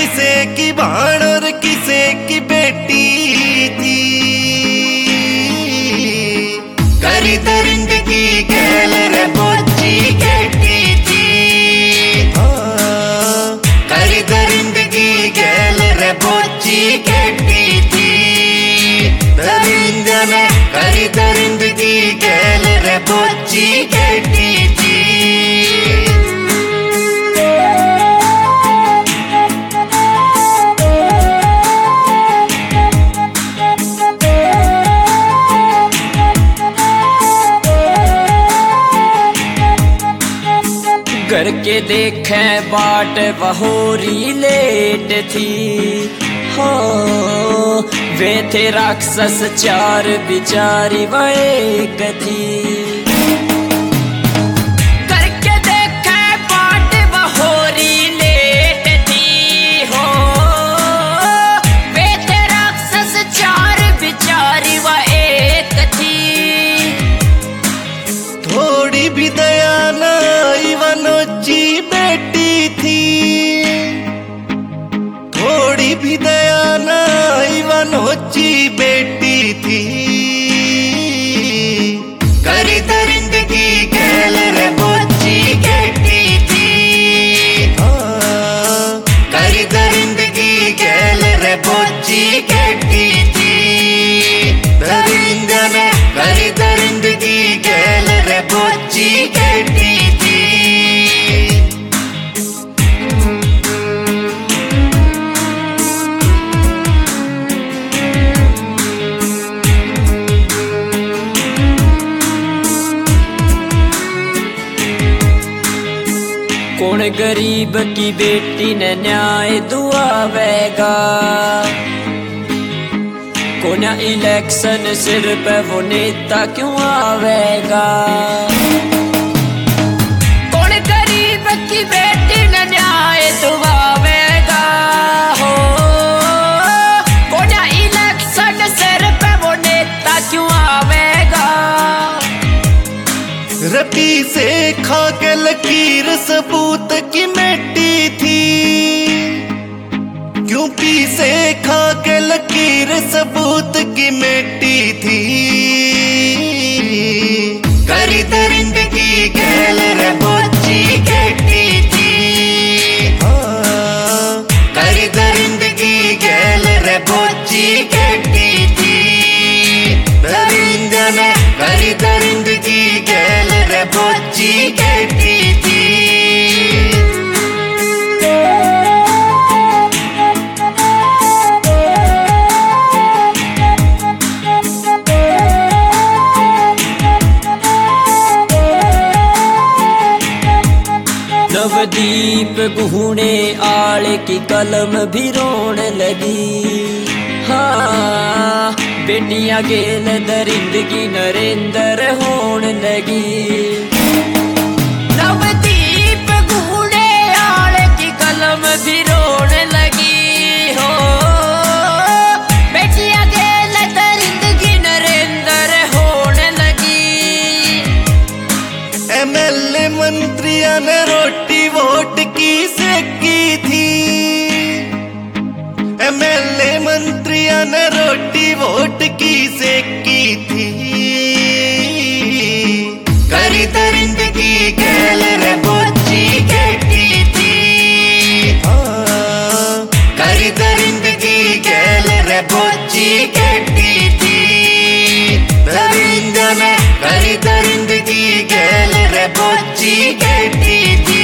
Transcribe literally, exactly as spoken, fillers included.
किसे की भाण और किसे की बेटी थी। करी दरिंद की गैल रे बोची केटी थी। हाँ, करी दरिंद की गैल रे बोची केटी थी। दरिंद ने करी दरिंद की गैल रे बोची केटी थी। घर के देखे बाट वहोरी लेट थी। हो वे थे राक्षस चार बिचारी वह एक थी। घर के देखे बाट वहोरी लेट थी। हो वे थे राक्षस चार बिचारी वह एक थी। थोड़ी भी दया न इवानोची बेटी थी। थोड़ी भी दया न इवानोची बेटी थी। करी दरिंद की गैल रे बोची केटी थी। हाँ, करी दरिंद की गैल रे बोची केटी थी। दरिंद ने करी दरिंद की गैल रे बोची केटी थी। कौन गरीब की बेटी ने न्याय दुआवेगा। कौन इलेक्शन सिर पे वो नेता क्यों आवेगा। कौन गरीब की बेटी ने न्याय दुआवेगा। हो कौन इलेक्शन सिर पे वो नेता क्यों आवेगा। रपी से खा के लकीर सबूत की मिट्टी थी। क्यों पी से खा के लकीर सबूत की मिट्टी थी। करी दरिंद की गैल रे बोची केटी थी। हाँ, करी दरिंद की गैल रे बोची केटी थी। दरिंद ने करी दरिंद की गैल रे बोची केटी थी। नवदीप गुहने आले की कलम भी रोन लगी। हाँ, बेटियां गेल दरिंद की नरेंद्र होन लगी। नवदीप गुहने आले की कलम भी रोन लगी। हो बेटियां गेल दरिंद की नरेंद्र होन लगी। एमएलए मंत्रियों ने रोटी वोट की सेकी थी। एमएलए मंत्रियों ने रोटी वोट की सेकी थी। करी दरिंद की गैल रे बोची केटी थी। हाँ, करी दरिंद की गैल रे बोची केटी थी। दरिंद ने करी दरिंद की गैल रे बोची केटी थी।